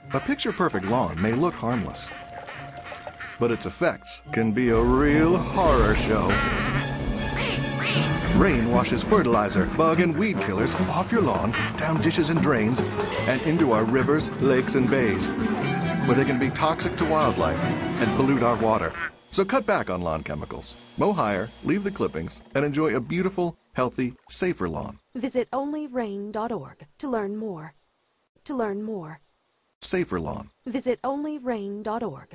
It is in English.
A picture-perfect lawn may look harmless, but its effects can be a real horror show. Rain washes fertilizer, bug, and weed killers off your lawn, down ditches and drains, and into our rivers, lakes, and bays, where they can be toxic to wildlife and pollute our water. So cut back on lawn chemicals. Mow higher, leave the clippings, and enjoy a beautiful, healthy, safer lawn. Visit onlyrain.org to learn more. Safer lawn. Visit onlyrain.org.